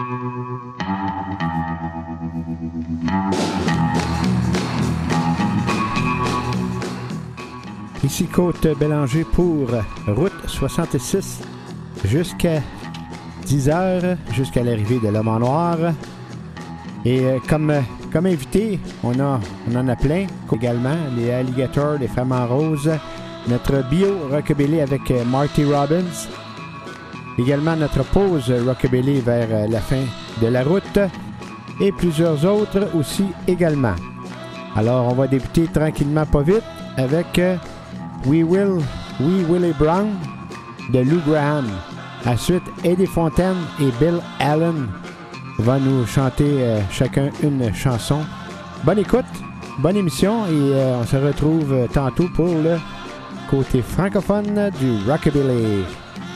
Ici Côte Bélanger pour Route 66 jusqu'à 10h, jusqu'à l'arrivée de l'Homme en Noir. Et comme invité, on en a plein également, les Alligators, les Femmes en Rose, notre bio Rockabilly avec Marty Robbins, également notre pause Rockabilly vers la fin de la route et plusieurs autres aussi également. Alors on va débuter tranquillement pas vite avec We Willie Brown de Lou Graham. Ensuite, Eddie Fontaine et Bill Allen vont nous chanter chacun une chanson. Bonne écoute, bonne émission et on se retrouve tantôt pour le côté francophone du Rockabilly.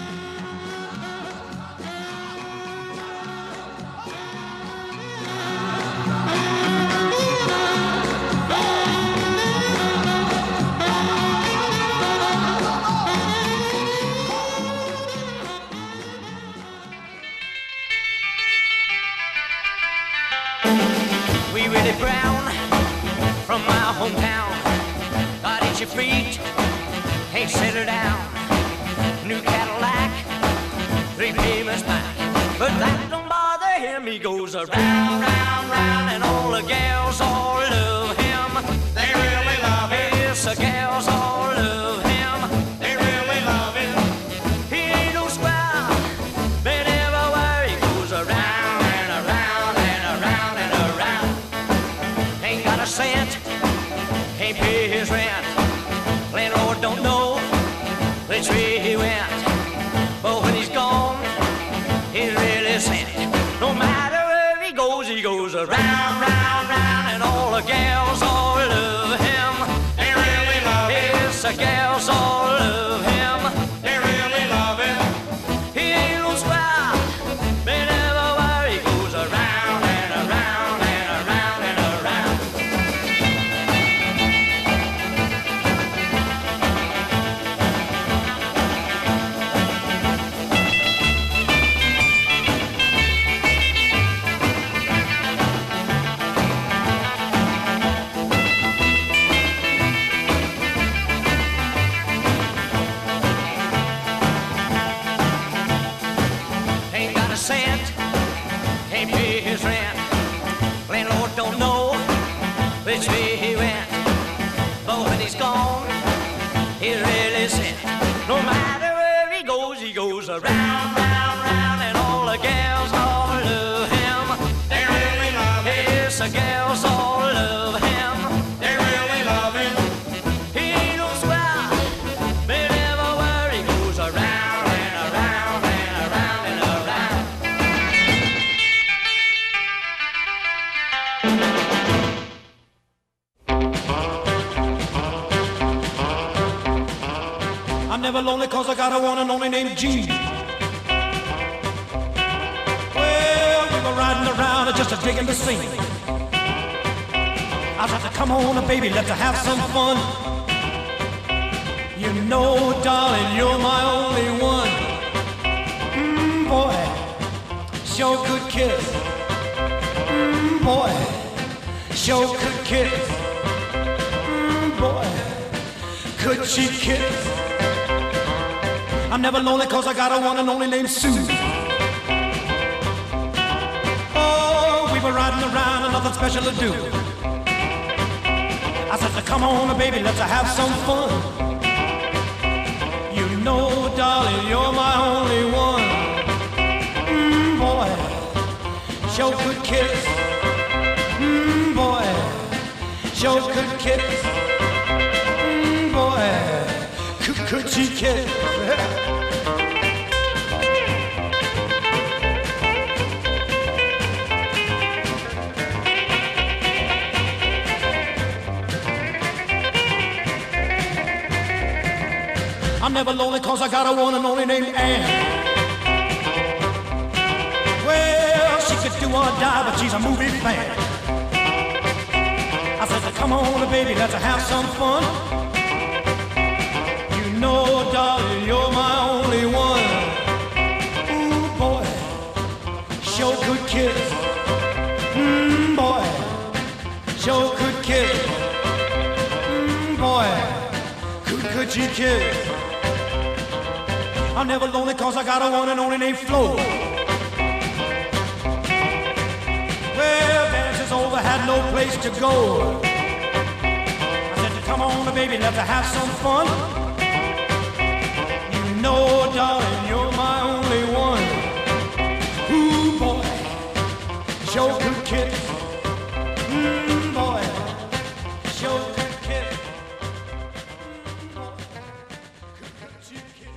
I'm never lonely cause I got a one and only named Anne. Well, she could do or die, but she's a movie fan. I said, come on, baby, let's have some fun. You know, darling, you're my only one. Ooh, boy, sure could kiss. Boy, sure could kiss. Boy, could you kiss? I'm never lonely cause I got a one and only named Flo. Well, dance is over, had no place to go. I said, come on, baby, let's have some fun. You know, darling, you're my only one. Ooh, boy, sure could kiss. Boy, sure could kiss. Boy, could you kiss?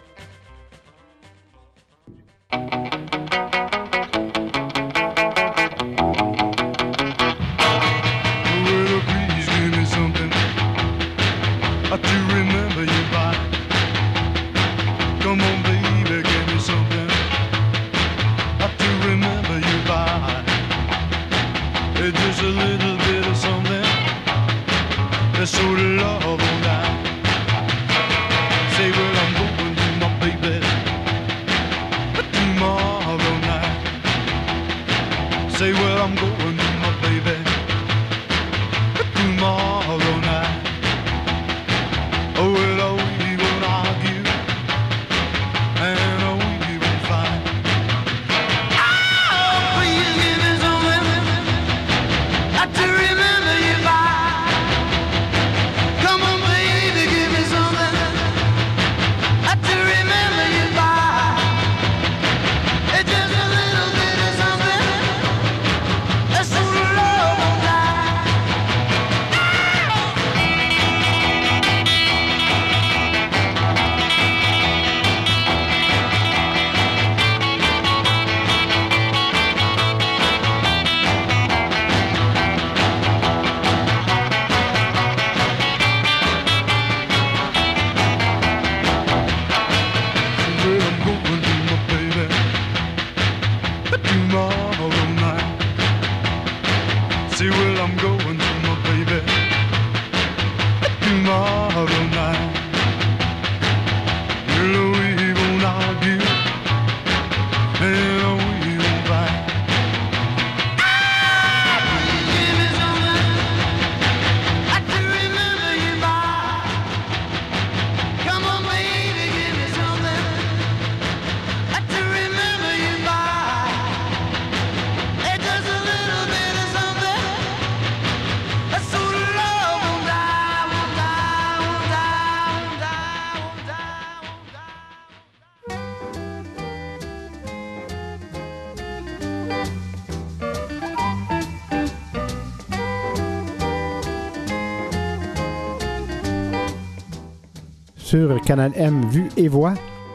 Sur Canal M, Vue et Voix.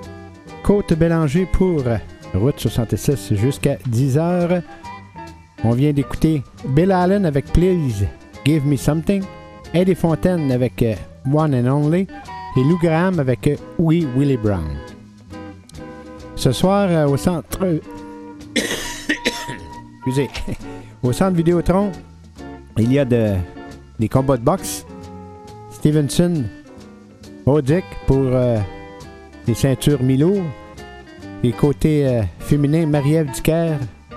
Côte Bélanger pour Route 66 jusqu'à 10h. On vient d'écouter Bill Allen avec Please Give Me Something, Eddie Fontaine avec One and Only et Lou Graham avec Oui Willie Brown. Ce soir, au centre... Excusez. Au centre Vidéotron, il y a des combats de boxe. Stevenson Odick pour les ceintures mi-lourds. Et côté féminin, Marie-Ève Dicker,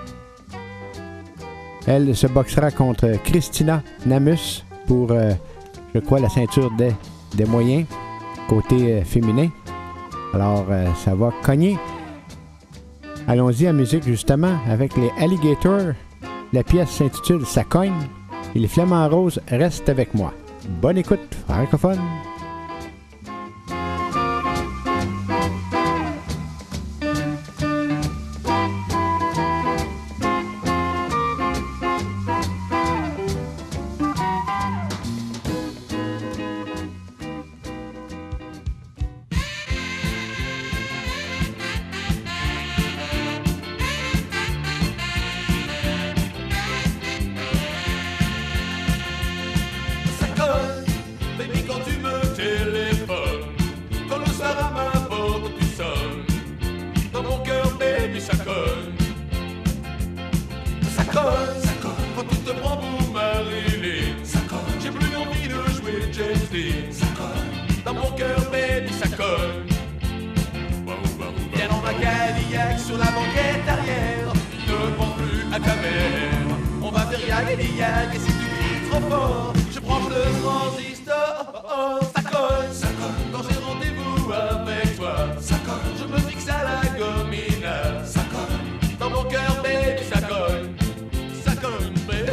elle se boxera contre Christina Namus pour, je crois, la ceinture des moyens, côté féminin. Alors, ça va cogner. Allons-y à musique, justement, avec les Alligators. La pièce s'intitule « Ça cogne » et les Flamants Roses restent avec moi. Bonne écoute, francophone. Viens dans ma Cadillac sur la banquette arrière. Ne à ta mère. On va faire yag et des yag, et si tu cries trop fort, je branche le transistor. Ça colle, quand j'ai rendez-vous avec toi. Ça colle, je me fixe à la gomine. Ça colle, dans mon cœur, baby, ça colle. Ça colle, baby.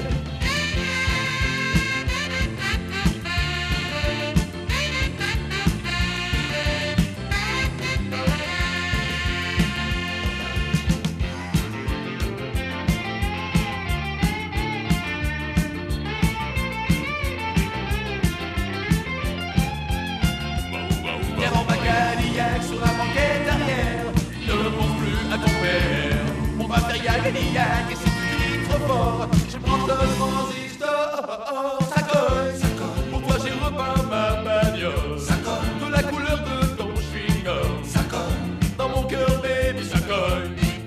Sur la banquette arrière, ne pense plus à ton père. On va faire yag et yag, et si tu cries trop fort, je prends le transistor. Ça colle, pour toi j'ai repeint ma bagnole. Ça colle, de la couleur de ton chewing-gum. Ça colle, dans mon cœur baby ça colle.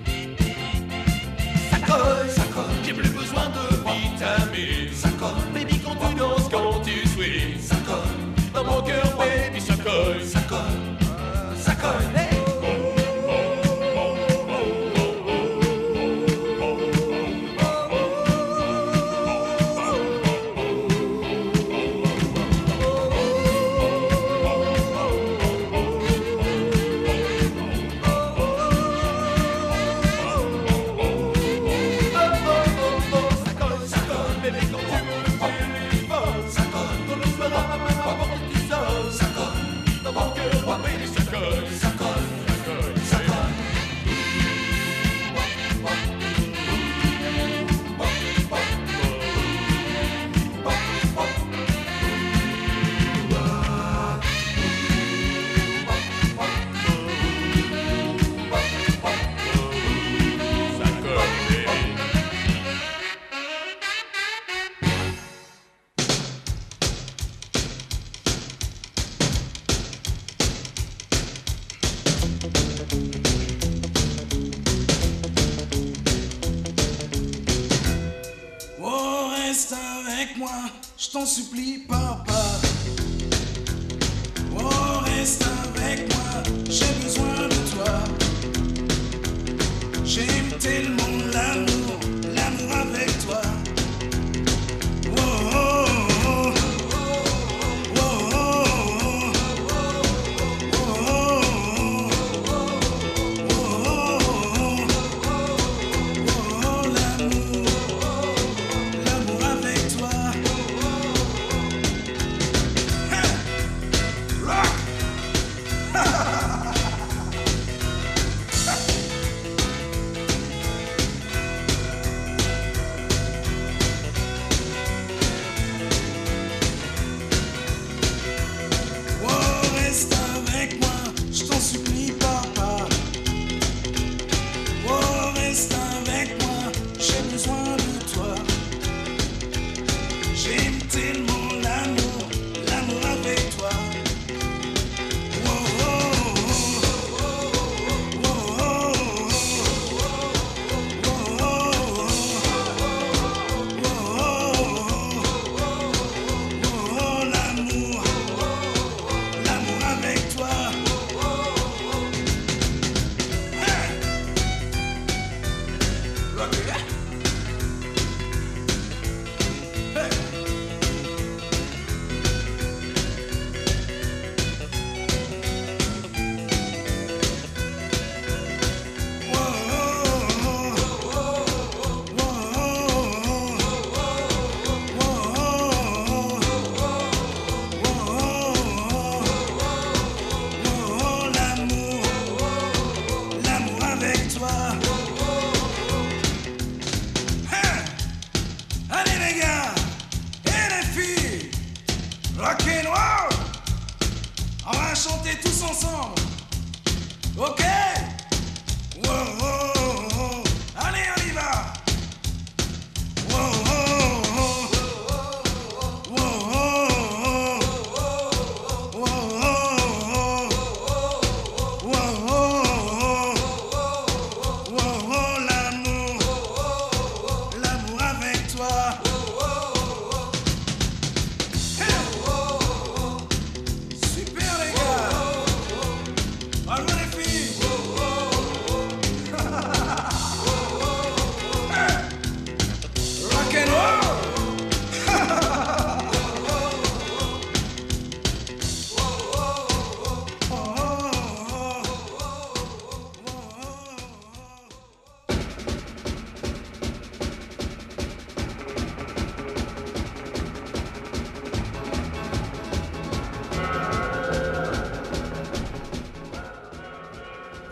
Ça colle, j'ai plus besoin de vitamines. Ça colle, baby quand tu danses, quand tu swings. Ça colle, dans mon cœur baby ça colle. Ça colle. Je t'en supplie, papa. Oh, reste avec moi, j'ai besoin de toi. J'aime tellement l'amour, l'amour avec toi. Oh, oh, oh, oh, oh, oh, l'amour avec toi.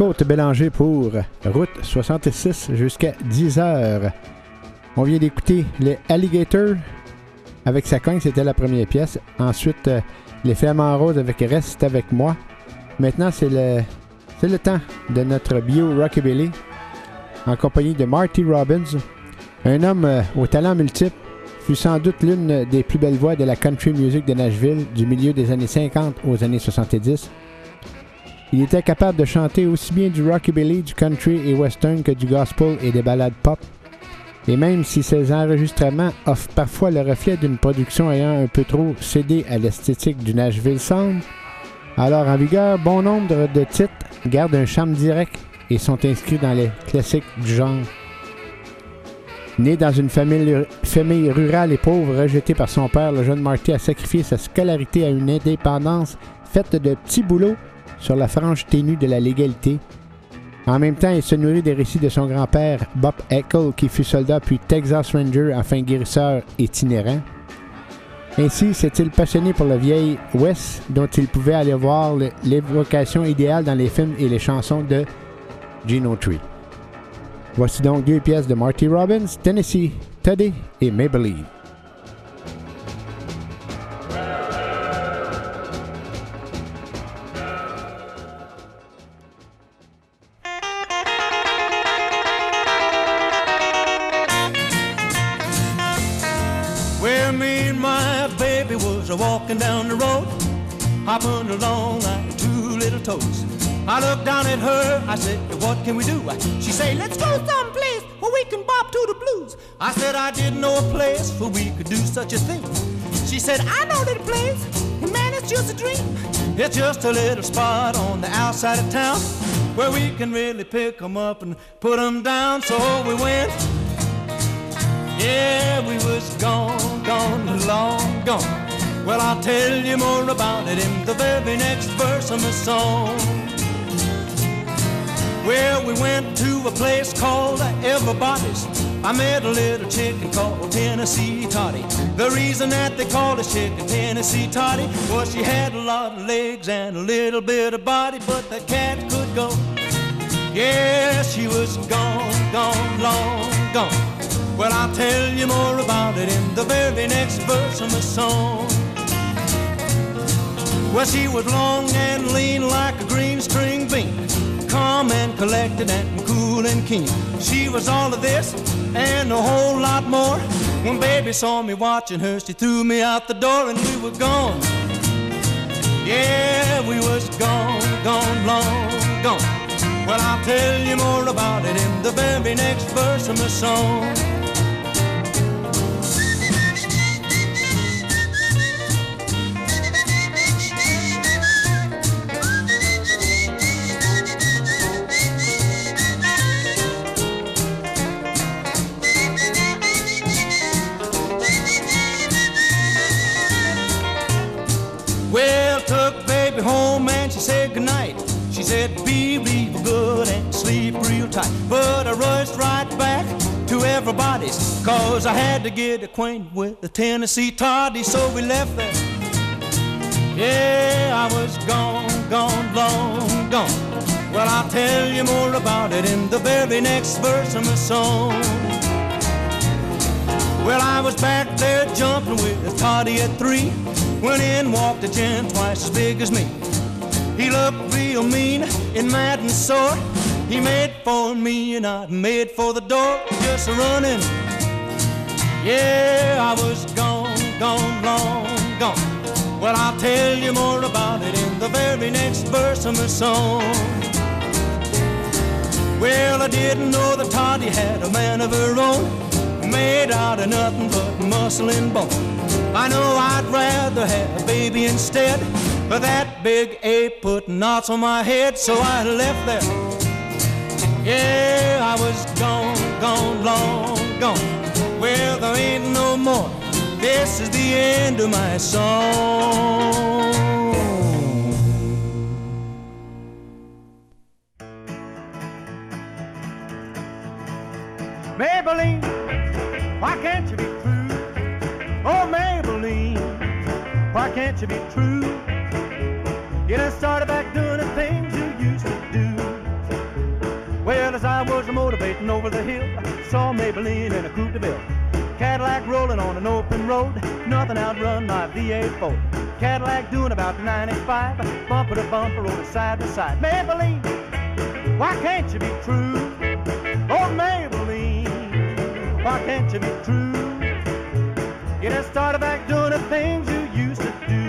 Côte Bélanger pour Route 66 jusqu'à 10h. On vient d'écouter les Alligators avec sa cogne, c'était la première pièce. Ensuite, les Flamants Roses avec Reste avec moi. Maintenant, c'est le temps de notre bio Rockabilly en compagnie de Marty Robbins, un homme au talent multiple, fut sans doute l'une des plus belles voix de la country music de Nashville du milieu des années 50 aux années 70. Il était capable de chanter aussi bien du rockabilly, du country et western que du gospel et des ballades pop. Et même si ces enregistrements offrent parfois le reflet d'une production ayant un peu trop cédé à l'esthétique du Nashville Sound, alors en vigueur, bon nombre de titres gardent un charme direct et sont inscrits dans les classiques du genre. Né dans une famille rurale et pauvre, rejeté par son père, le jeune Marty a sacrifié sa scolarité à une indépendance faite de petits boulots sur la frange ténue de la légalité. En même temps, il se nourrit des récits de son grand-père, Bob Eckel, qui fut soldat puis Texas Ranger, enfin guérisseur itinérant. Ainsi, s'est-il passionné pour le vieil West, dont il pouvait aller voir l'évocation idéale dans les films et les chansons de Gene Tree. Voici donc 2 pièces de Marty Robbins, Tennessee, Toddy et Maybelline. Well, me and my baby was walking down the road, hopping along like 2 little toes. I looked down at her, I said, what can we do? She said, let's go someplace where we can bop to the blues. I said, I didn't know a place where we could do such a thing. She said, I know that place, and man, it's just a dream. It's just a little spot on the outside of town where we can really pick 'em up and put 'em down. So we went. Yeah, we was gone, long gone. Well, I'll tell you more about it in the very next verse of my song. Well, we went to a place called Everybody's. I met a little chicken called Tennessee Toddy. The reason that they called us chicken Tennessee Toddy was she had a lot of legs and a little bit of body, but the cat could go. Yeah, she was gone, long gone. Well, I'll tell you more about it in the very next verse of my song. Well, she was long and lean like a green string bean, calm and collected and cool and keen. She was all of this and a whole lot more. When baby saw me watching her, she threw me out the door and we were gone. Yeah, we was gone, long gone. Well, I'll tell you more about it in the very next verse of my song. Well, took baby home and she said goodnight. She said be real good and sleep real tight. But I rushed right back to Everybody's, 'cause I had to get acquainted with the Tennessee Toddy. So we left there. Yeah, I was gone, long gone. Well, I'll tell you more about it in the very next verse of my song. Well, I was back there jumping with Toddy at 3 when in walked a gent twice as big as me. He looked real mean and mad and sore. He made for me and I made for the door, just running. Yeah, I was gone, long gone. Well, I'll tell you more about it in the very next verse of my song. Well, I didn't know that Toddy had a man of her own, made out of nothing but muscle and bone. I know I'd rather have a baby instead, but that big ape put knots on my head, so I left there. Yeah, I was gone, long gone. Well, there ain't no more. This is the end of my song. Maybelline, why can't you be true? Oh, Maybelline, why can't you be true? You done started back doing the things you used to do. As I was motivating over the hill, I saw Maybelline in a Coupe de Ville. Cadillac rolling on an open road, nothing outrun my V8 Ford. Cadillac doing about 95, bumper to bumper, rolling side to side. Maybelline, why can't you be true? Oh, Maybelline, why can't you be true? You just started back doing the things you used to do.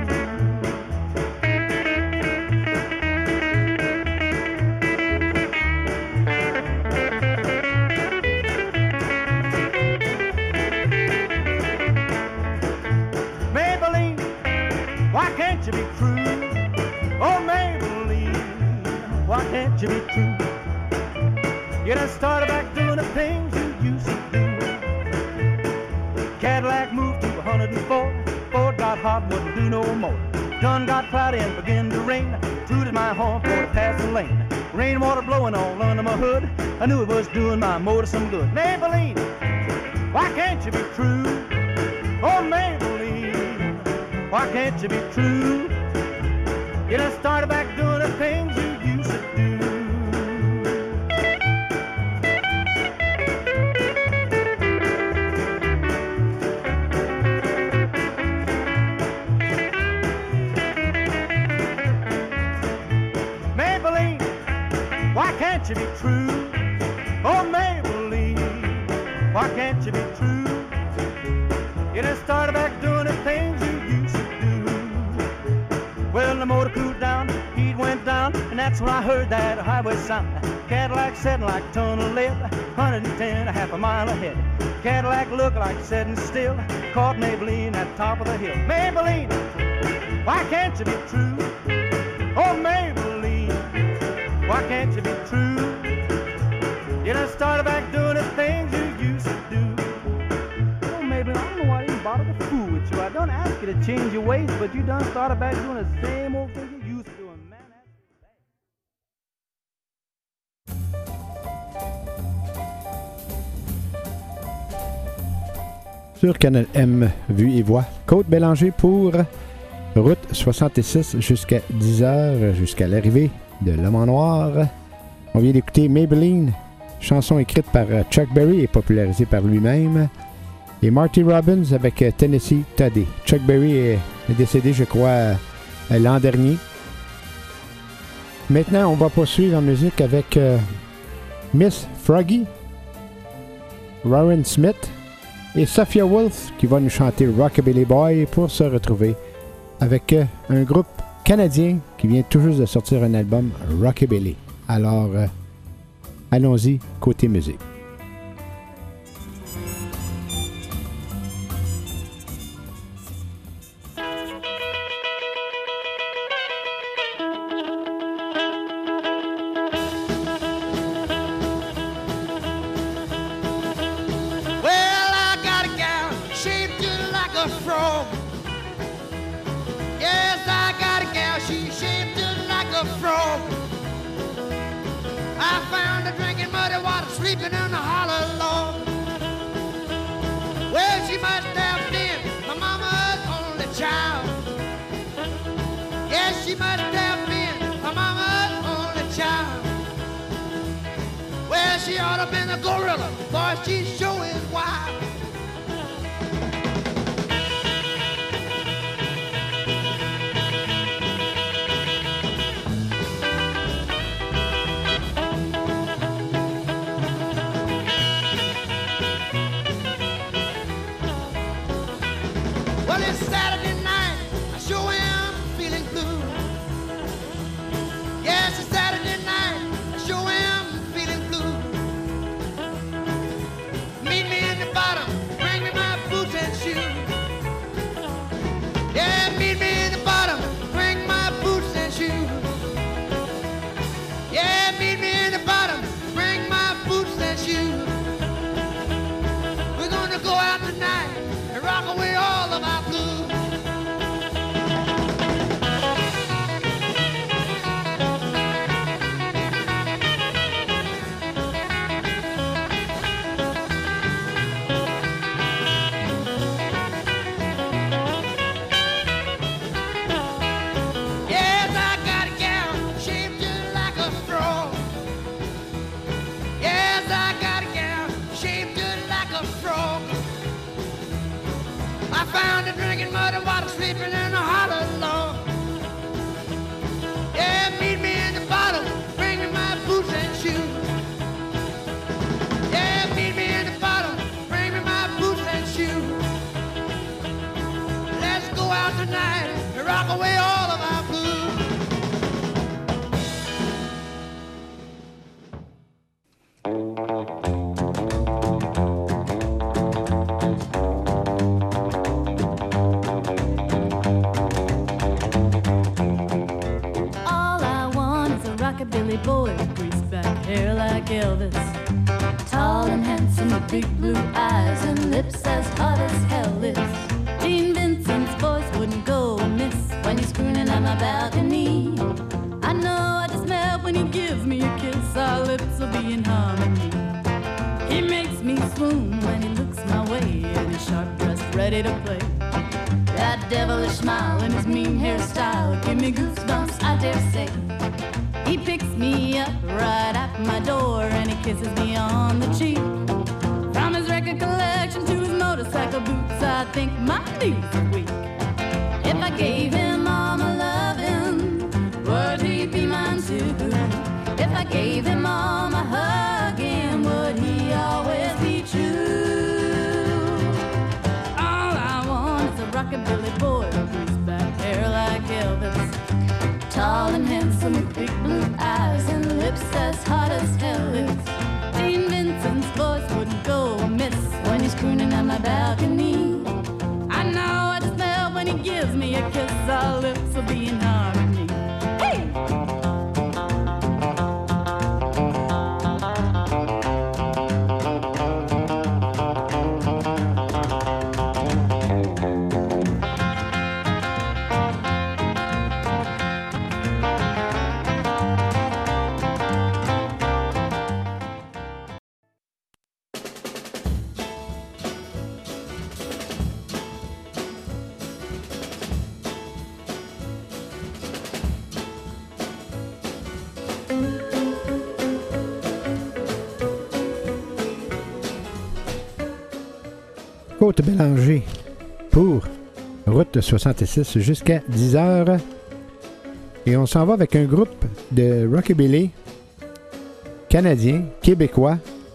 Maybelline, why can't you be true? Oh, Maybelline, why can't you be true? You done started back doing the things you used to do. Cadillac moved to 104. Ford got hot, wouldn't do no more. Done got cloudy and began to rain. Tooted my horn for the passing lane. Rainwater blowing all under my hood. I knew it was doing my motor some good. Maybelline, why can't you be true? Oh, Maybelline, why can't you be true? You done started back doing the things you used to do. Maybelline, why can't you be true? Oh, Maybelline, why can't you be true? You done started back doing the things you used to do. Well, the motor cooled down, heat went down, and that's when I heard that highway sound. Cadillac setting like a ton of lead, 110, a half a mile ahead. Cadillac looked like setting still, caught Maybelline at the top of the hill. Maybelline, why can't you be true? Oh, Maybelline, why can't you be true? You done started back doing the things you used to do. Oh, Maybelline, I don't know why I didn't bother to fool with you. I don't ask you to change your ways, but you done started back doing the same old thing you used to do. And man, Sur Canal M, vue et voix, Côte Bélanger pour route 66 jusqu'à 10h, jusqu'à l'arrivée de L'Homme en Noir. On vient d'écouter Maybelline, chanson écrite par Chuck Berry et popularisée par lui-même. Et Marty Robbins avec Tennessee Toddy. Chuck Berry est décédé, je crois, l'an dernier. Maintenant, on va poursuivre en musique avec Miss Froggy, Warren Smith et Sophia Wolf qui va nous chanter Rockabilly Boy pour se retrouver avec un groupe canadien qui vient tout juste de sortir un album Rockabilly. Alors, allons-y, côté musique. Sleeping in the hollow log. Well, she must have been my mama's only child. Yes, she must have been my mama's only child. Well, she ought to have been a gorilla, boy, she sure is wild. Well, it's Saturday night, I sure am feeling blue. Yes, it's Saturday night, I sure am feeling blue. Meet me in the bottom, bring me my boots and shoes. Yeah, meet me in the bottom, bring my boots and shoes. Yeah, meet me in the bottom, bring my boots and shoes. We're gonna go out tonight and rock away all of our blues. a frog. I found it drinking muddy water, sleeping in a hollow log. Yeah, meet me in the bottom, bring me my boots and shoes. Yeah, meet me in the bottom, bring me my boots and shoes. Let's go out tonight and rock away all of our blues. Rockabilly boy with greased back hair like Elvis, tall and handsome with big blue eyes and lips as hot as hell is. Gene Vincent's voice wouldn't go amiss when he's crooning at my balcony. I know I just melt when he gives me a kiss. Our lips will be in harmony. He makes me swoon when he looks my way, and he's sharp dressed, ready to play. That devilish smile and his mean hairstyle give me goosebumps, I dare say. He picks me up right at my door and he kisses me on the cheek. From his record collection to his motorcycle boots, I think my knees are weak. If I gave him all my loving, would he be mine too? If I gave him all my hugging, would he always be true? All I want is a rockabilly boy with greased back hair like Elvis, tall and handsome with big blue eyes and lips as hot as hell is. Gene Vincent's voice wouldn't go amiss when he's crooning at my balcony. I know I just melt when he gives me a kiss. Our lips will be in harmony. Hey! Côte Bélanger pour route 66 jusqu'à 10h. Et on s'en va avec un groupe de rockabilly canadien, québécois.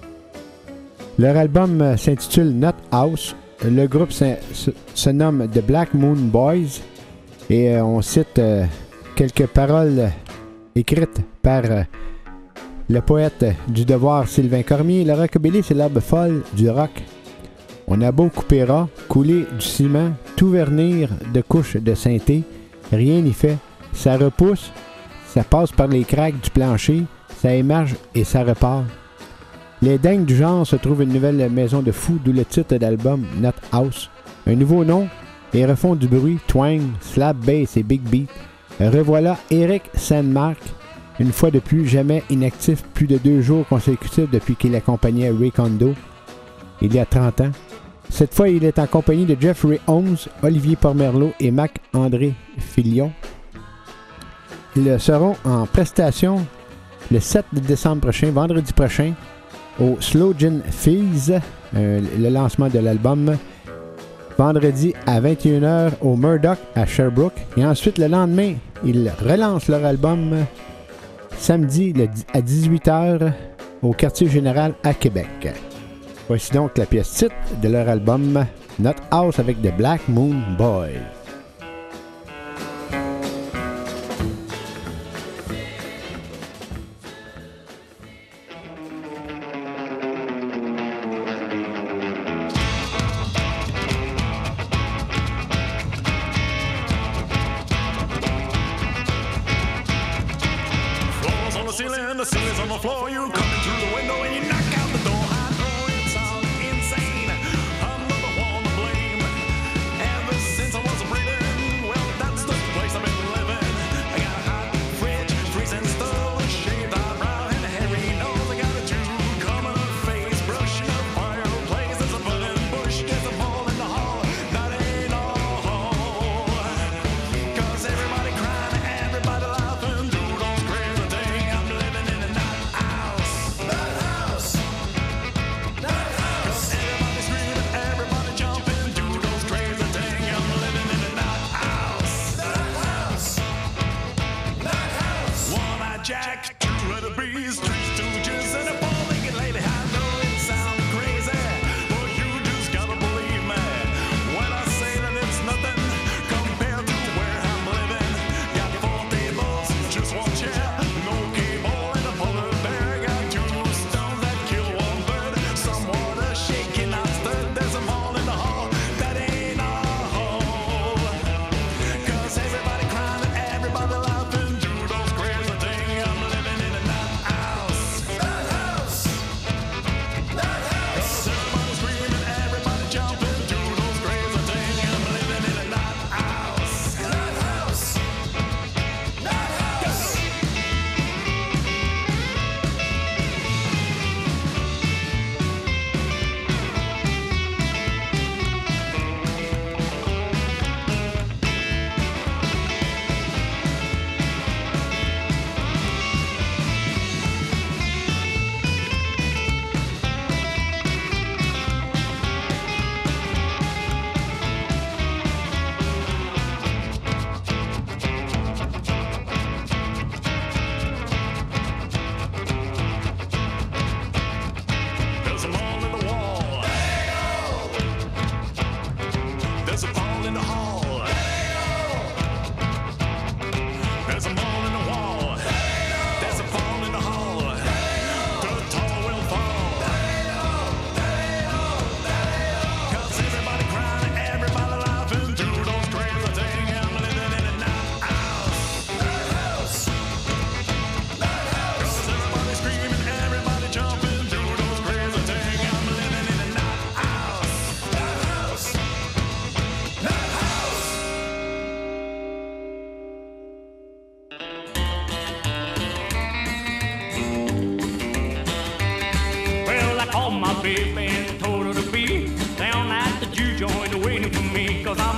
Leur album s'intitule Not House. Le groupe se nomme The Black Moon Boys. Et on cite quelques paroles écrites par le poète du devoir Sylvain Cormier. Le rockabilly, c'est l'herbe folle du rock. On a beau couper ras, couler du ciment, tout vernir de couches de synthé, rien n'y fait. Ça repousse, ça passe par les craques du plancher, ça émerge et ça repart. Les dingues du genre se trouvent une nouvelle maison de fous, d'où le titre d'album Not House. Un nouveau nom et refont du bruit, twang, slap bass et big beat. Revoilà Eric Sandmark, une fois de plus, jamais inactif plus de 2 jours consécutifs depuis qu'il accompagnait Ray Kondo il y a 30 ans. Cette fois, il est en compagnie de Jeffrey Holmes, Olivier Pormerleau et Marc-André Filion. Ils seront en prestation le 7 décembre prochain, vendredi prochain, au Slow Gin Fizz, le lancement de l'album. Vendredi à 21h au Murdoch à Sherbrooke. Et ensuite, le lendemain, ils relancent leur album samedi à 18h au Quartier Général à Québec. Voici donc la pièce titre de leur album Not House avec The Black Moon Boys. The ceiling's on the floor, you coming through the window and you knock out the door. I know it sounds insane, I'm not the one to blame. Ever since I was a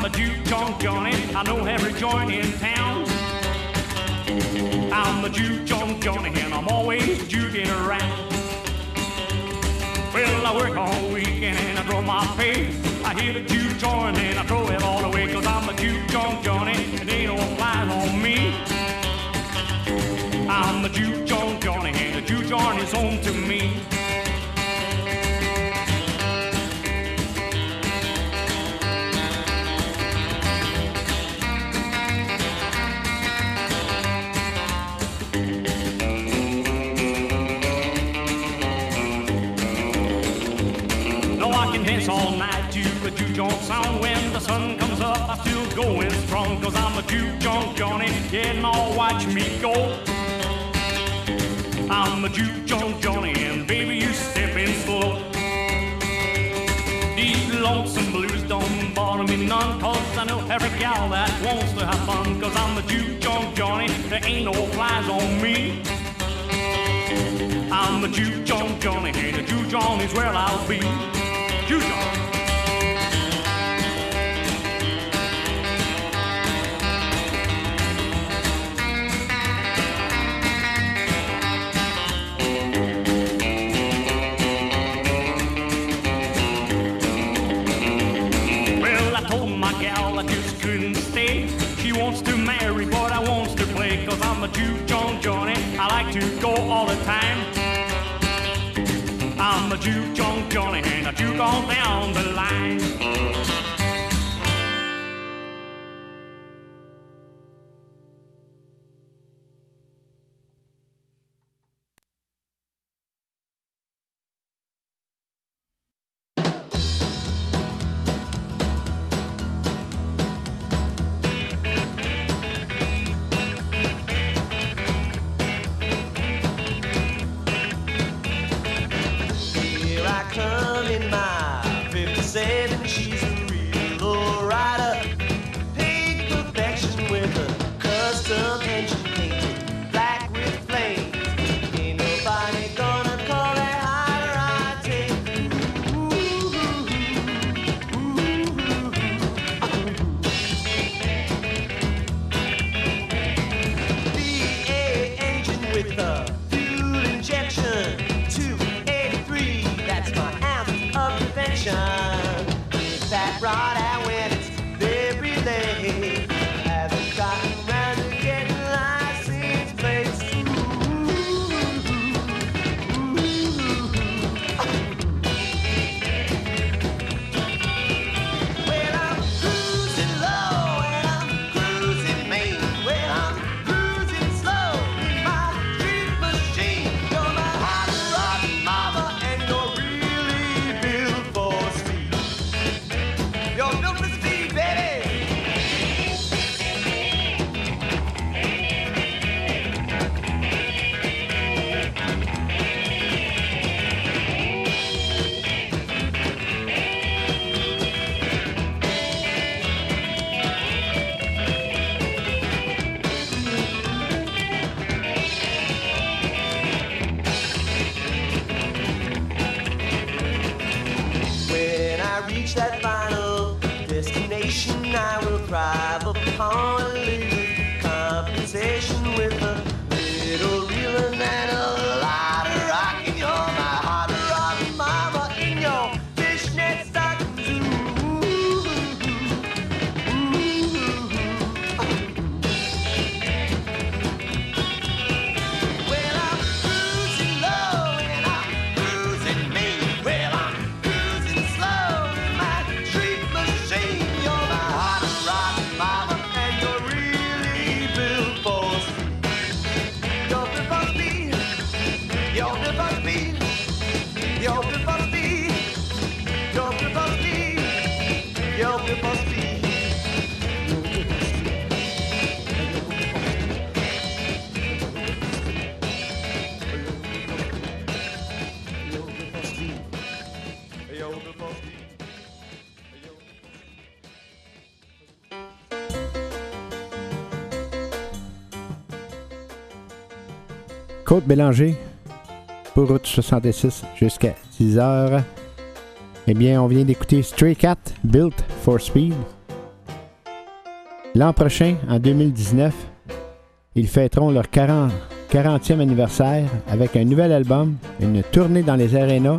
the juke joint Johnny. I know every joint in town. I'm the juke joint Johnny, and I'm always juking around. Well, I work all weekend and I draw my pay. I hit a juke joint and I throw it all away, 'cause I'm the juke joint Johnny, and ain't no flies on me. I'm the juke joint Johnny, and the juke joint is home to me. Dance all night to a juke joint sound. When the sun comes up, I'm still going strong, 'cause I'm a juke joint Johnny, yeah, now watch me go. I'm a juke joint Johnny, and baby, you stepping slow. These lonesome blues don't bother me none, 'cause I know every gal that wants to have fun, 'cause I'm a juke joint Johnny, there ain't no flies on me. I'm a juke joint Johnny, and the juke joint is where I'll be. Juke joint. Well, I told my gal I just couldn't stay. She wants to marry, but I wants to play, 'cause I'm a juke joint Johnny. I like to go all the time. I'm a juke joint Johnny, and I juke on down the line. Come in my 57, she's a real lowrider. Pink perfection with a custom engine painted black with flames. Ain't nobody gonna call that hotter, I take. V8 engine with a fuel injection. 283, that's my ounce of prevention. That rod out when it's very late. Haven't gotten round to getting license plates. Well, I'm cruising low and I'm cruising main. Well, I'm cruising slow in my street machine. You're my hot rod mama, and you're really built for speed. You're built for speed, baby. When I reach that final destination, I will thrive upon a little compensation with a little reeling and a lot of rocking. You're my hot rod mama in your fishnet stockings. Well, I'm cruising low and I'm cruising mean. Well, I'm cruising slow in my street machine. You're my hot rod mama, and you're really built for speed. You're built for speed. You're built for speed. You're built for speed. You're built for speed. You're built for speed. Côte Bélanger pour route 66 jusqu'à 10h. Eh bien, on vient d'écouter Stray Cat, Built for Speed. L'an prochain, en 2019, ils fêteront leur 40e anniversaire avec un nouvel album, une tournée dans les arénas.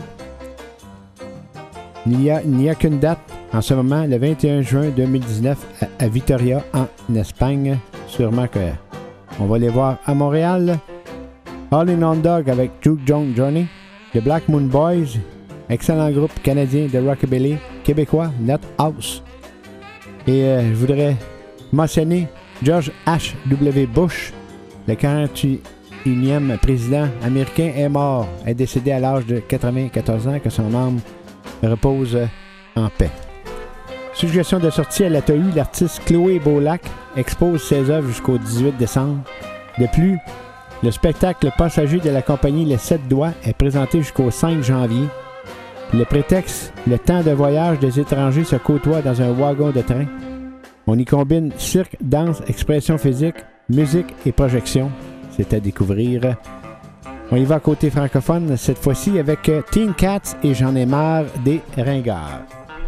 Il n'y a qu'une date en ce moment, le 21 juin 2019 à Vitoria, en Espagne. Sûrement qu'on va les voir à Montréal. All in On Dog avec Juke Johnny, The Black Moon Boys, excellent groupe canadien de rockabilly québécois, Nut House. Et je voudrais mentionner George H.W. Bush, le 41e président américain, est mort, est décédé à l'âge de 94 ans, que son âme repose en paix. Suggestion de sortie à l'Atohu, l'artiste Chloé Beaulac expose ses œuvres jusqu'au 18 décembre. De plus, le spectacle passager de la compagnie Les 7 Doigts est présenté jusqu'au 5 janvier. Le prétexte, le temps de voyage des étrangers se côtoient dans un wagon de train. On y combine cirque, danse, expression physique, musique et projection. C'est à découvrir. On y va côté francophone, cette fois-ci avec Teen Cats et J'en ai marre des ringards.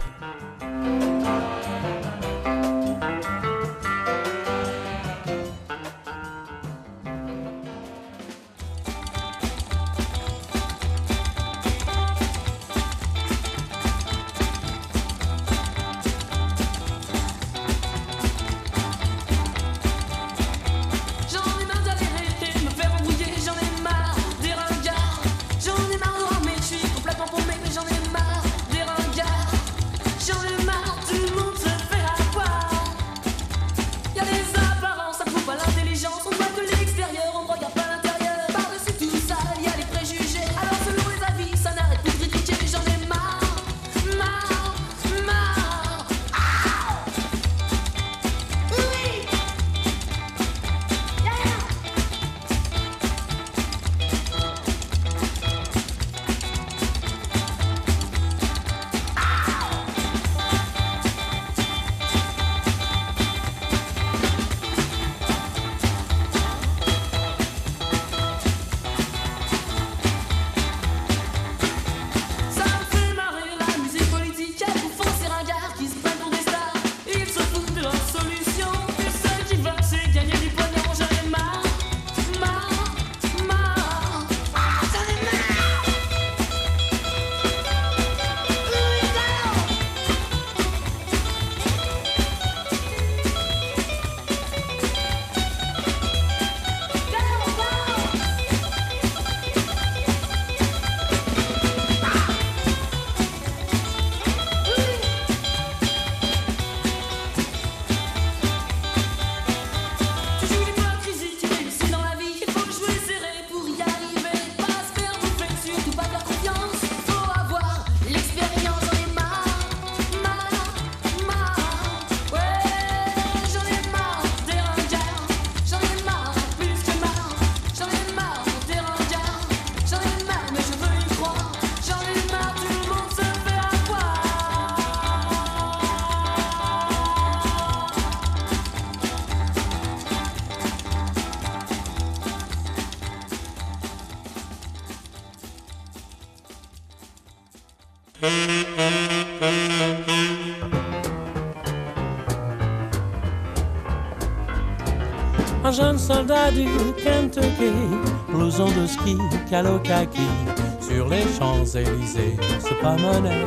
Un jeune soldat du Kentucky, blouson de ski, calo kaki, sur les Champs-Élysées se promenait.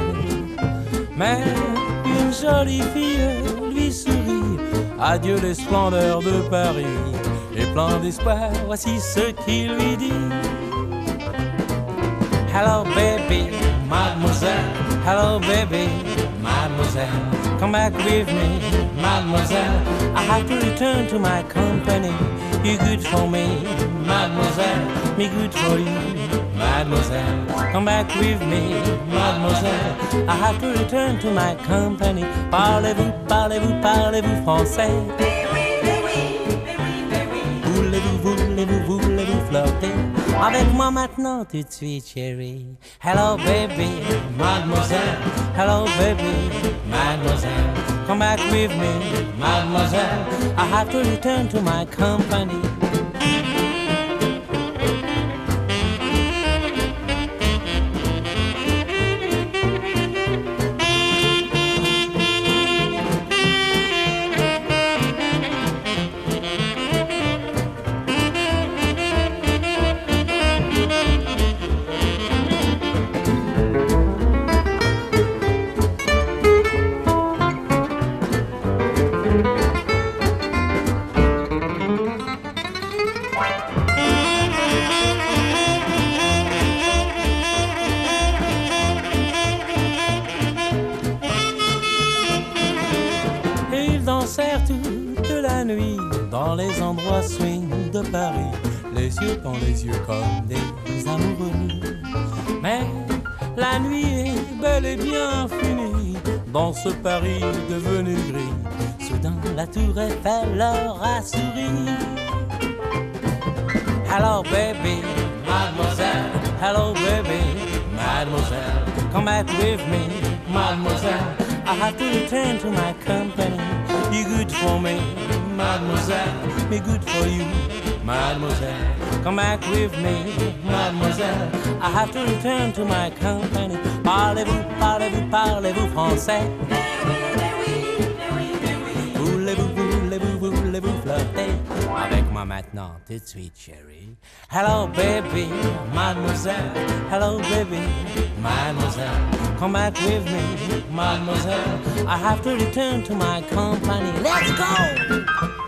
Mais une jolie fille lui sourit, adieu les splendeurs de Paris. Et plein d'espoir, voici ce qu'il lui dit. Hello baby, mademoiselle, hello baby, mademoiselle, come back with me, mademoiselle. I have to return to my company. You good for me, mademoiselle, me good for you, mademoiselle. Come back with me, mademoiselle. I have to return to my company. Parlez-vous, parlez-vous, parlez-vous français? Voulez-vous flirter avec moi maintenant tout de suite, chérie? Hello baby, mademoiselle. Hello baby, mademoiselle. Come back with me, mademoiselle. I have to return to my company. la nuit dans les endroits swing de Paris, les yeux dans les yeux comme des amoureux. Mais la nuit est bel et bien finie dans ce Paris devenu gris. Soudain la tour Eiffel leur a souri. Hello baby, mademoiselle. Hello baby, mademoiselle. Come back with me, mademoiselle. I have to return to my company. You're good for me, mademoiselle. Me good for you, mademoiselle. Come back with me, mademoiselle. I have to return to my company. Parlez-vous, parlez-vous, parlez-vous français? Voulez-vous flirter avec moi maintenant, tout de suite, chérie? Hello, baby, mademoiselle. Hello, baby, mademoiselle. Come back with me, mademoiselle. I have to return to my company. Let's go!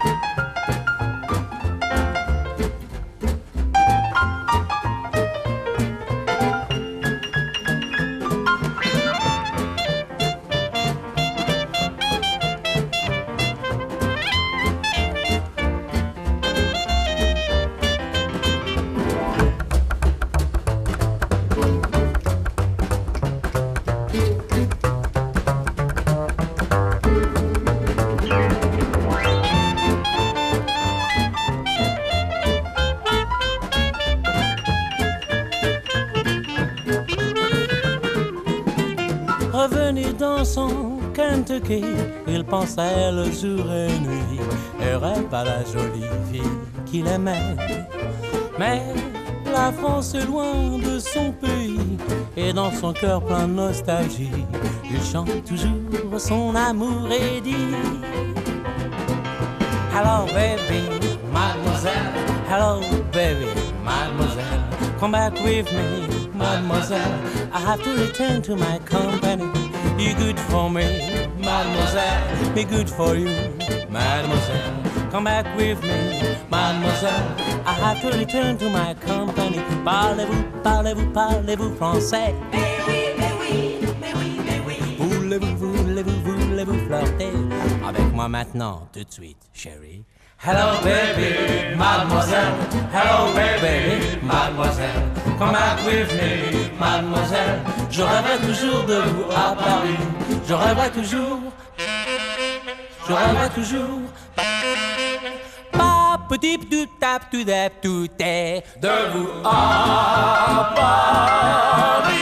Revenu dans son Kentucky, il pense à elle jour et nuit et rêve à la jolie fille qu'il aimait. Mais la France est loin de son pays et dans son cœur plein de nostalgie, il chante toujours son amour et dit: Hello baby, mademoiselle. Hello baby, mademoiselle. Come back with me, mademoiselle. I have to return to my company. You're good for me, mademoiselle. Me good for you, mademoiselle. Come back with me, mademoiselle. I have to return to my company. Parlez-vous, parlez-vous, parlez-vous français? Mais oui, mais oui, mais oui, mais oui. Voulez-vous flirter avec moi maintenant, tout de suite, chérie? Hello baby, mademoiselle. Hello baby, mademoiselle. Come back with me, mademoiselle. Je rêverai toujours de vous à Paris. Je rêverai toujours. Pas petit tout tap tout dap tout est de vous à Paris.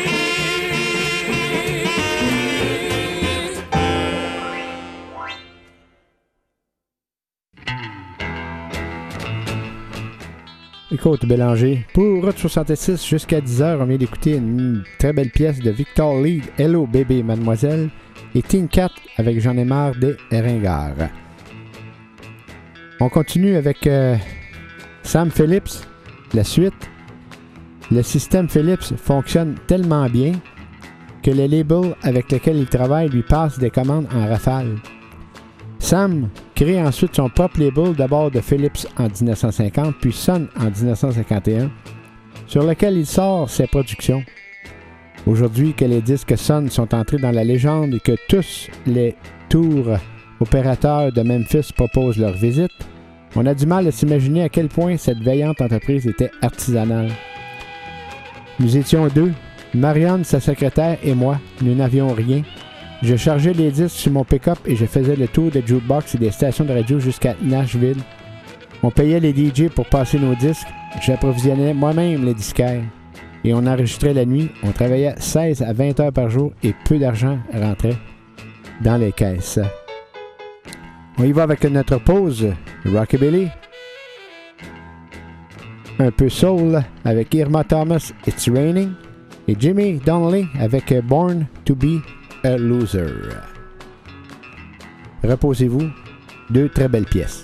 Écoute, Bélanger, pour Route 66 jusqu'à 10h, on vient d'écouter une très belle pièce de Victor Lee, Hello Bébé Mademoiselle, et Teen Cat avec J'en ai marre des Ringards. On continue avec Sam Phillips, la suite. Le système Phillips fonctionne tellement bien que le label avec lequel il travaille lui passe des commandes en rafale. Sam crée ensuite son propre label, d'abord de Philips en 1950, puis Sun en 1951, sur lequel il sort ses productions. Aujourd'hui que les disques Sun sont entrés dans la légende et que tous les tours opérateurs de Memphis proposent leur visite, on a du mal à s'imaginer à quel point cette veillante entreprise était artisanale. Nous étions deux, Marianne, sa secrétaire, et moi. Nous n'avions rien. Je chargeais les disques sur mon pick-up et je faisais le tour des jukebox et des stations de radio jusqu'à Nashville. On payait les DJ pour passer nos disques. J'approvisionnais moi-même les disquaires. Et on enregistrait la nuit. On travaillait 16 à 20 heures par jour et peu d'argent rentrait dans les caisses. On y va avec notre pause Rockabilly. Un peu soul avec Irma Thomas, It's Raining. Et Jimmy Donnelly avec Born to be a Loser. Reposez-vous, deux très belles pièces.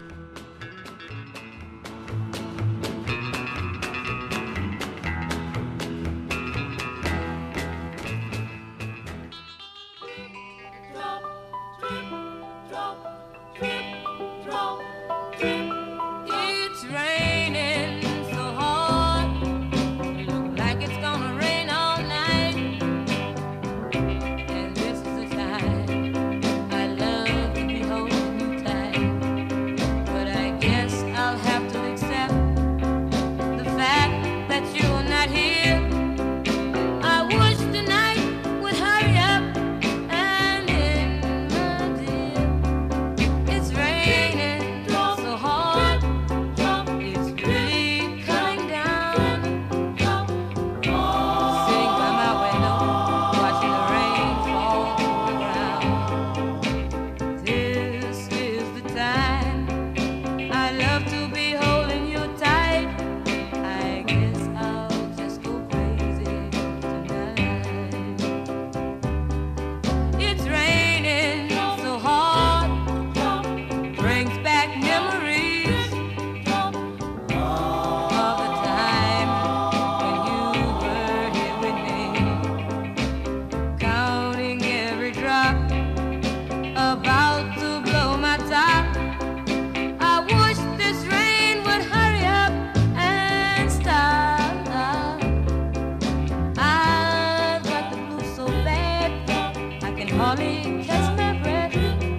me, catch my breath.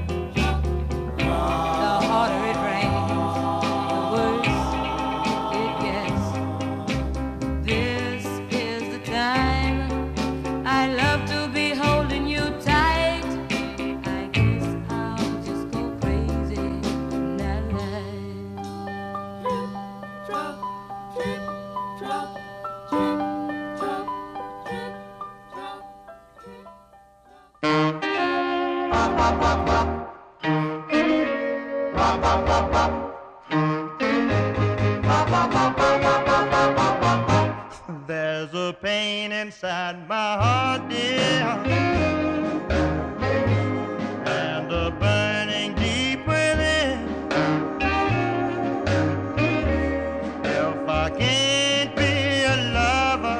The harder it rains, the worse it gets. This is the time I love to be holding you tight. I guess I'll just go crazy that night. Drop, drip, drop, drip, drop, drip, drop, drip. There's a pain inside my heart, dear, and a burning deep within. If I can't be a lover,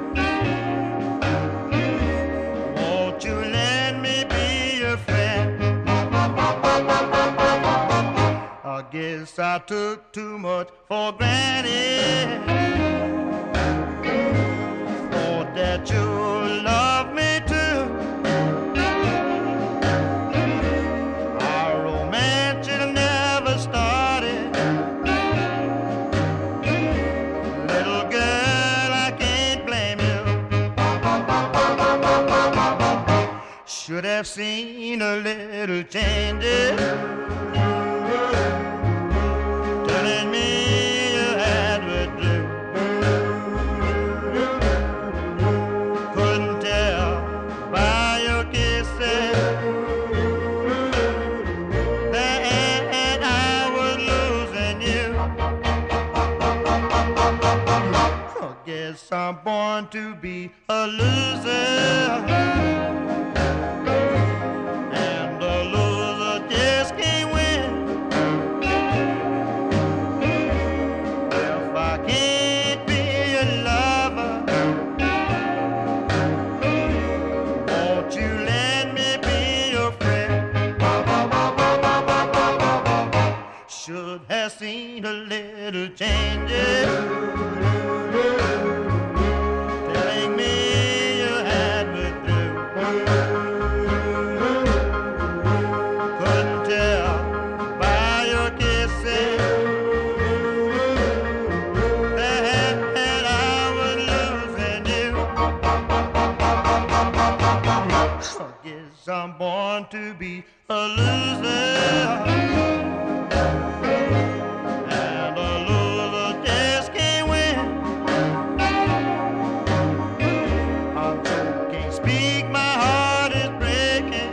won't you let me be your friend? I guess I took too much for granted. Thought that you love me too. Our romance should have never started. Little girl, I can't blame you. Should have seen a little changes, telling me you had withdrew. Couldn't tell by your kisses that I was losing you. I guess I'm born to be a loser, and a loser just can't win. If I can't be a lover, won't you let me be your friend? Should have seen a little changes, telling me you had withdrew. Couldn't tell by your kisses that I was losing you. I guess I'm born to be a loser, and a loser just can't win. I can't speak, my heart is breaking.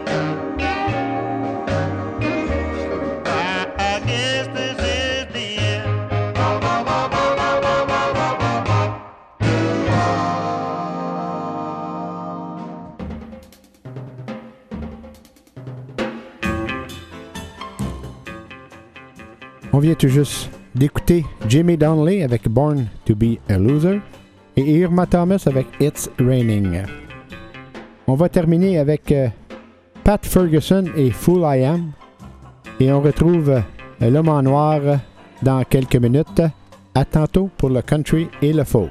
I guess this is the end. On vient tout juste d'écouter Jimmy Donnelly avec Born to be a Loser et Irma Thomas avec It's Raining. On va terminer avec Pat Ferguson et Fool I Am. Et on retrouve l'homme en noir dans quelques minutes. À tantôt pour le country et le folk.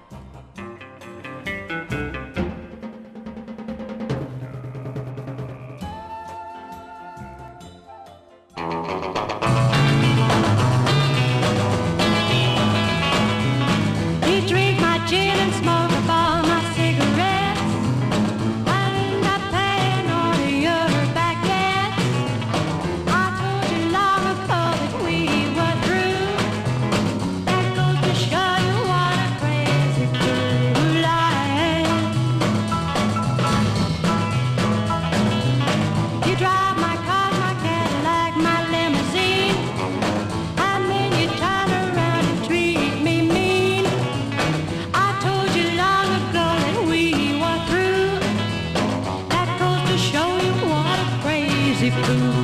He drink my gin and smoke up all my cigarettes. I ain't got paying on your back yet. I told you long ago that we were through. That goes to show you what a crazy fool I am. You drive my car, my Cadillac, my limousine, and then you turn around and treat me mean. I told you long ago that we were through. That goes to show you what a crazy fool